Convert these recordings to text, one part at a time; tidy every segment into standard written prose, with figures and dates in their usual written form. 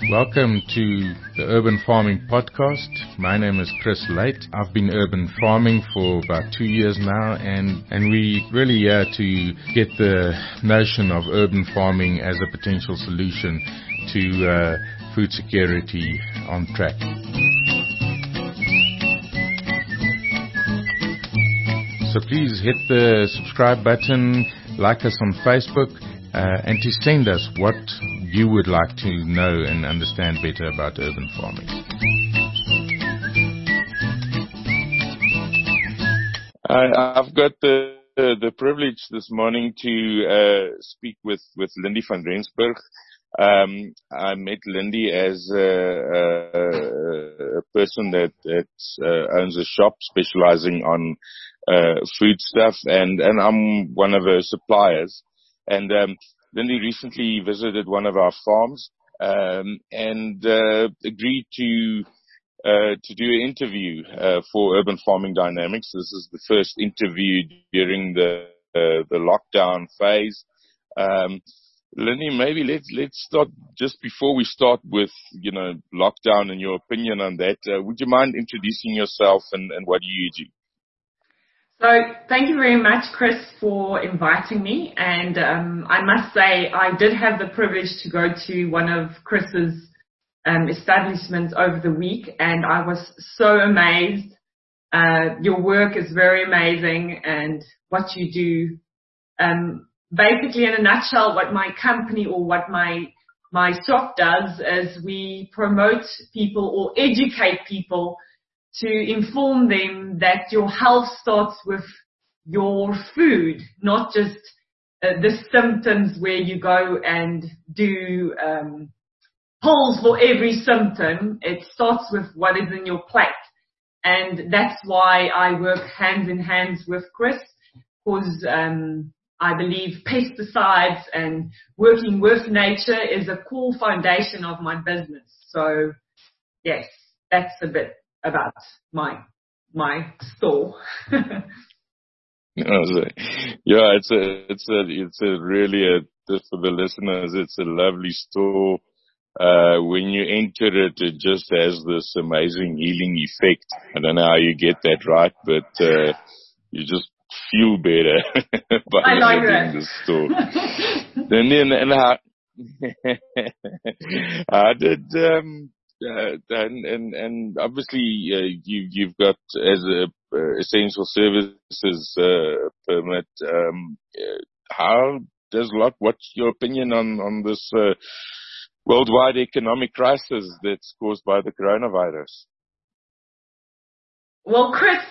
Welcome to the Urban Farming Podcast. My name is Chris Late. I've been urban farming for about 2 years now, and we really here to get the notion of urban farming as a potential solution to food security on track. So please hit the subscribe button, like us on Facebook, and to send us what you would like to know and understand better about urban farming. I've got the privilege this morning to speak with Lindy van Rensburg. I met Lindy as a person that owns a shop specializing on food stuff, and I'm one of her suppliers. And Lindy recently visited one of our farms and agreed to do an interview for Urban Farming Dynamics. This is the first interview during the lockdown phase. Lenny, maybe let's start just before we start with lockdown and your opinion on that. Would you mind introducing yourself and what you do? So thank you very much, Chris, for inviting me. And I must say I did have the privilege to go to one of Chris's establishments over the week, and I was so amazed. Your work is very amazing, and what you do. Basically, in a nutshell, what my company or what my shop does is we promote people or educate people to inform them that your health starts with your food, not just the symptoms where you go and do polls for every symptom. It starts with what is in your plate. And that's why I work hand in hand with Chris, because I believe pesticides and working with nature is a core foundation of my business. So, yes, that's a bit about my store. Yeah, it's a really just for the listeners, it's a lovely store. When you enter it, it just has this amazing healing effect. I don't know how you get that right, but you just feel better by visiting the store. And how did and obviously you've got as a essential services permit. How does what's your opinion on this worldwide economic crisis that's caused by the coronavirus? Well, Chris,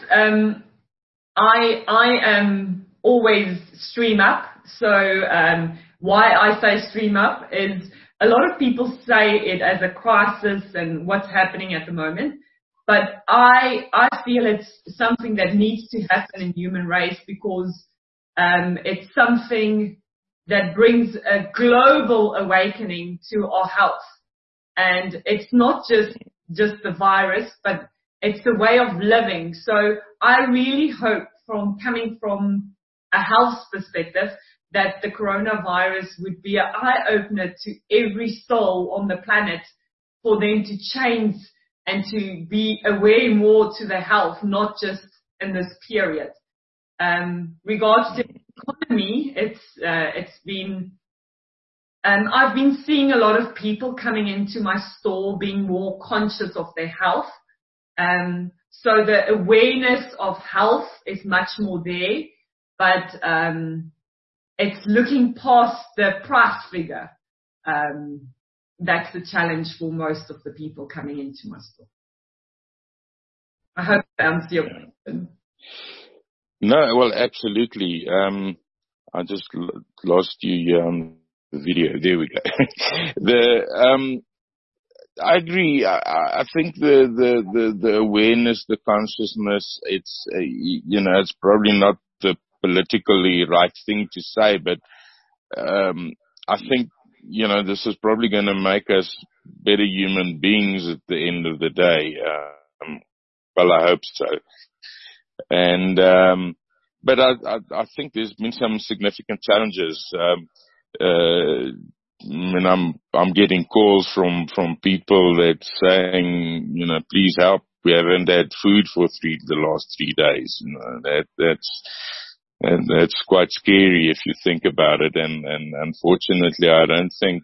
I am always stream up. So why I say stream up is a lot of people say it as a crisis and what's happening at the moment. But I feel it's something that needs to happen in human race, because it's something that brings a global awakening to our health. And it's not just the virus, but it's the way of living. So I really hope, coming from a health perspective, that the coronavirus would be an eye-opener to every soul on the planet, for them to change and to be aware more to their health, not just in this period. Regards to economy, it's been, I've been seeing a lot of people coming into my store being more conscious of their health. So the awareness of health is much more there, but it's looking past the price figure. That's the challenge for most of the people coming into my store. I hope that answers your question. No, well, absolutely. I just lost you on the video. There we go. I agree. I think the awareness, the consciousness, it's it's probably not the politically right thing to say, but I think this is probably going to make us better human beings at the end of the day. Well, I hope so. And but I think there's been some significant challenges. I'm getting calls from people that saying, please help. We haven't had food for the last 3 days. That's quite scary if you think about it. And unfortunately, I don't think,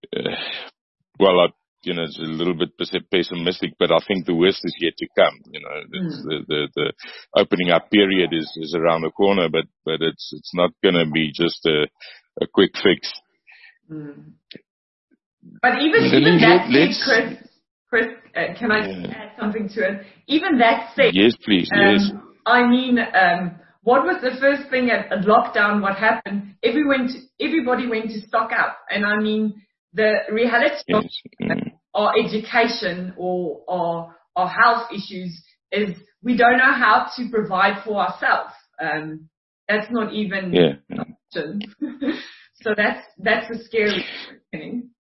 it's a little bit pessimistic, but I think the worst is yet to come. The opening up period is around the corner, but it's not going to be just a quick fix. Mm. But even that said, Chris, can I add something to it? Even that said, yes, please. Yes. I mean, what was the first thing at lockdown? What happened? Everybody went to stock up, and I mean, the reality of our education or our health issues is we don't know how to provide for ourselves. That's not even an option. So that's a scary thing.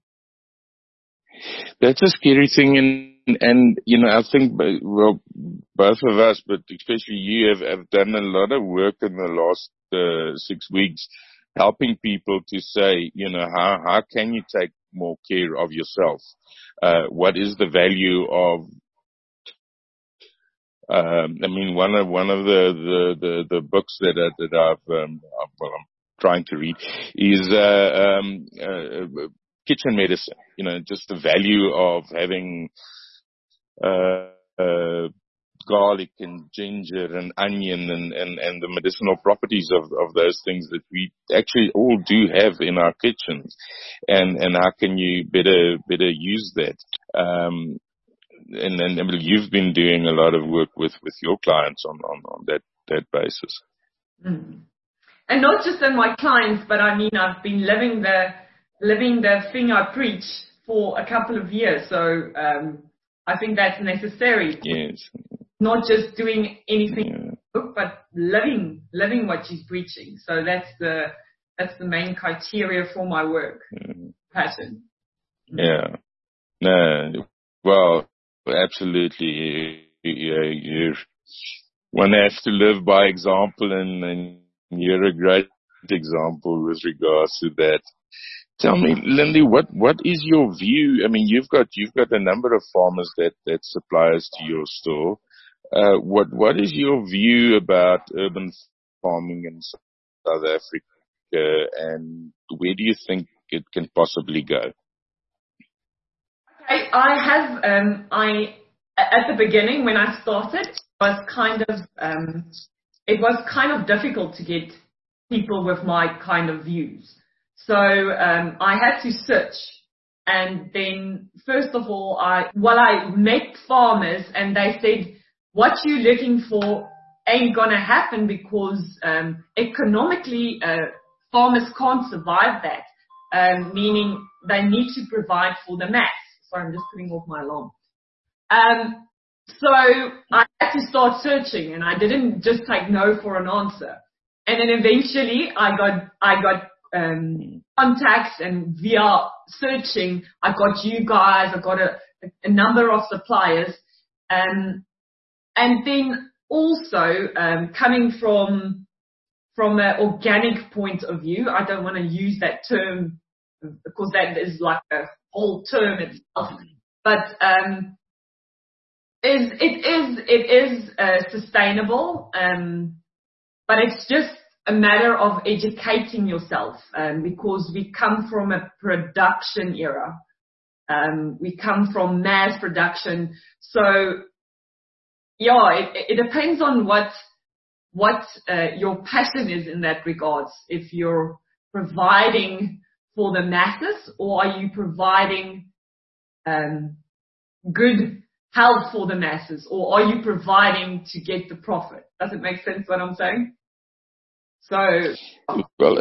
That's a scary thing, and I think, well, both of us, but especially you, have done a lot of work in the last 6 weeks, helping people to say, how can you take more care of yourself? What is the value of? One of the books that I'm trying to read is kitchen medicine. Just the value of having garlic and ginger and onion and the medicinal properties of those things that we actually all do have in our kitchens, and how can you better use that? And you've been doing a lot of work with your clients on that basis. Mm. And not just in my clients, but I mean, I've been living the thing I preach for a couple of years. So I think that's necessary. Yes. Not just doing anything, but living what she's preaching. So that's the main criteria for my work. Passion. Yeah. No. Well, absolutely. You one has to live by example, and you're a great example with regards to that. Tell me, Lindy, what is your view? I mean, you've got a number of farmers that suppliers to your store. What is your view about urban farming in South Africa, and where do you think it can possibly go? I have at the beginning when I started, it was kind of difficult to get people with my kind of views. So I had to search, and then first of all, I met farmers, and they said, what you're looking for ain't gonna happen because economically farmers can't survive that, meaning they need to provide for the mass. Sorry, I'm just putting off my alarm. So I had to start searching, and I didn't just take no for an answer. And then eventually I got contacts, and via searching, I got you guys, I got a number of suppliers, and then also coming from an organic point of view, I don't want to use that term because that is like a whole term itself, but it is sustainable, but it's just a matter of educating yourself, because we come from a production era, we come from mass production, so yeah, it depends on what your passion is in that regards. If you're providing for the masses, or are you providing good health for the masses, or are you providing to get the profit? Does it make sense what I'm saying? So, well,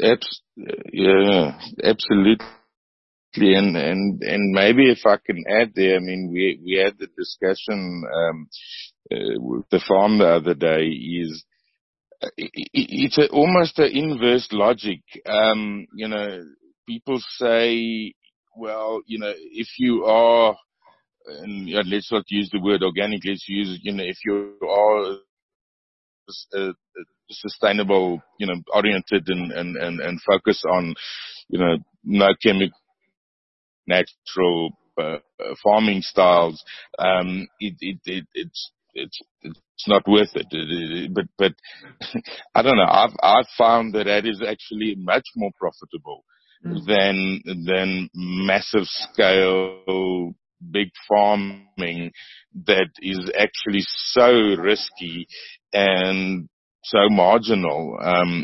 absolutely. And maybe if I can add there, I mean, we had the discussion with the farm the other day. It's almost an inverse logic. People say, well, if you are, and let's not use the word organic, let's use, if you are sustainable, oriented and focus on, no chemical, natural farming styles. It's not worth it. But I don't know. I've found that is actually much more profitable than massive scale big farming that is actually so risky and so marginal.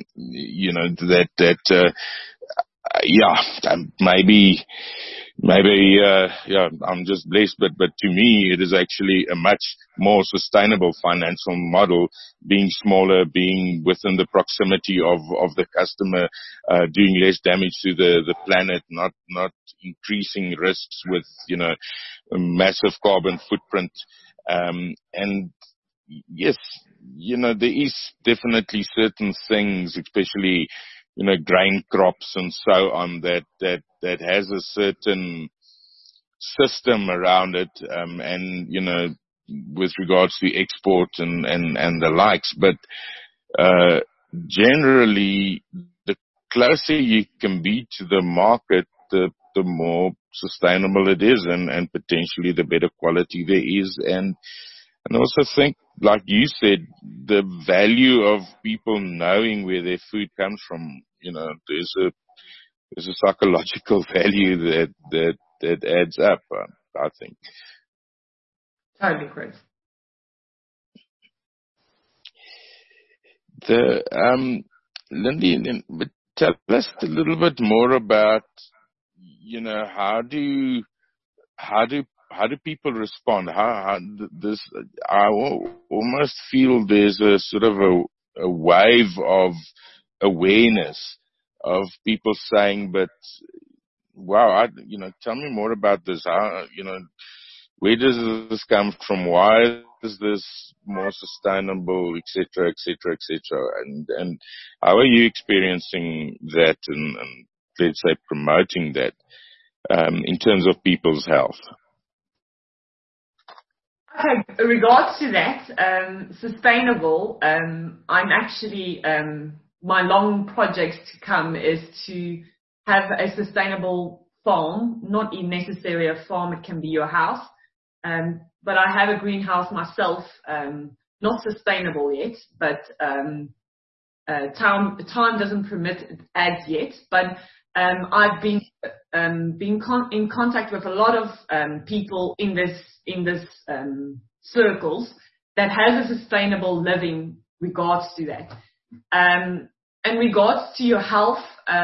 Maybe, I'm just blessed, but to me, it is actually a much more sustainable financial model, being smaller, being within the proximity of the customer, doing less damage to the planet, not increasing risks with, a massive carbon footprint. And yes, there is definitely certain things, especially, grain crops and so on, that has a certain system around it, and, with regards to export and the likes. But, generally, the closer you can be to the market, the more sustainable it is, and potentially the better quality there is. And I also think, like you said, the value of people knowing where their food comes from, there's a psychological value that adds up, I think. Totally, Chris. Lindy, tell us a little bit more about, how do people respond? I almost feel there's a sort of a wave of awareness of people saying, but wow, tell me more about this. How, where does this come from? Why is this more sustainable, et cetera, et cetera, et cetera? And how are you experiencing that and let's say promoting that, in terms of people's health? Okay, in regards to that, sustainable, I'm actually, my long projects to come is to have a sustainable farm, not necessarily a farm, it can be your house. But I have a greenhouse myself, not sustainable yet, but time doesn't permit it as yet. But I've been in contact with a lot of people in this circles that has a sustainable living regards to that. In regards to your health,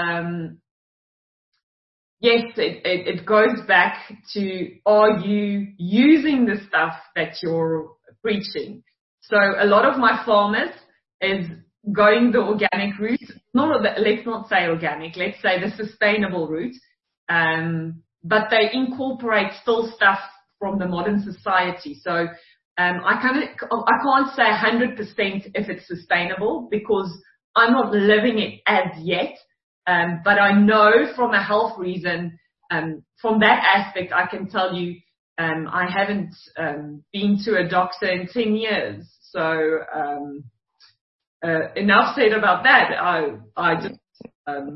yes, it goes back to, are you using the stuff that you're preaching? So a lot of my farmers is going the organic route. Let's not say organic, let's say the sustainable route. But they incorporate still stuff from the modern society. So I can't say 100% if it's sustainable because I'm not living it as yet. But I know from a health reason, from that aspect, I can tell you, I haven't been to a doctor in 10 years. So enough said about that. I just, and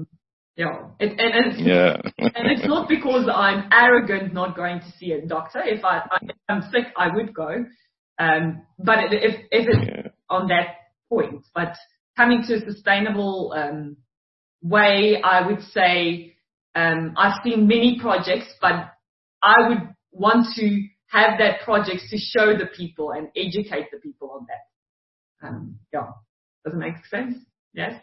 it's not because I'm arrogant not going to see a doctor. If I'm sick, I would go. But if it's on that point, but coming to a sustainable way, I would say I've seen many projects, but I would want to have that projects to show the people and educate the people on that. Does it make sense? Yes?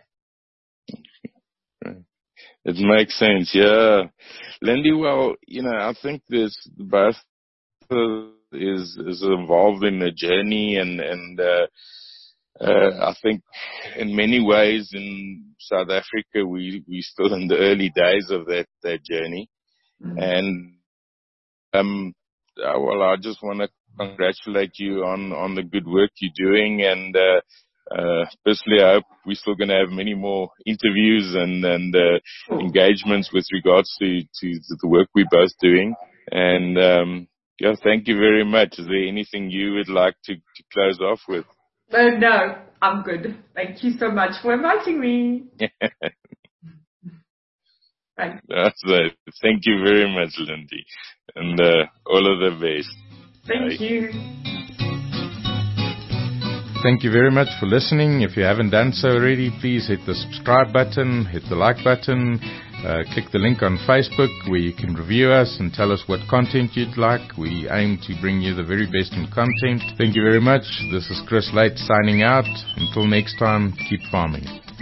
It makes sense, yeah. Lindy, well, I think this both is involved in the journey and I think in many ways in South Africa we still in the early days of that journey. And well, I just want to congratulate you on the good work you're doing, and personally I hope we're still going to have many more interviews and engagements with regards to the work we're both doing. And thank you very much. Is there anything you would like to close off with? Oh, no, I'm good. Thank you so much for inviting me. Thanks. That's it. Thank you very much, Lindy. And all of the best. Thank you. Thank you very much for listening. If you haven't done so already, please hit the subscribe button, hit the like button, click the link on Facebook where you can review us and tell us what content you'd like. We aim to bring you the very best in content. Thank you very much. This is Chris Late signing out. Until next time, keep farming.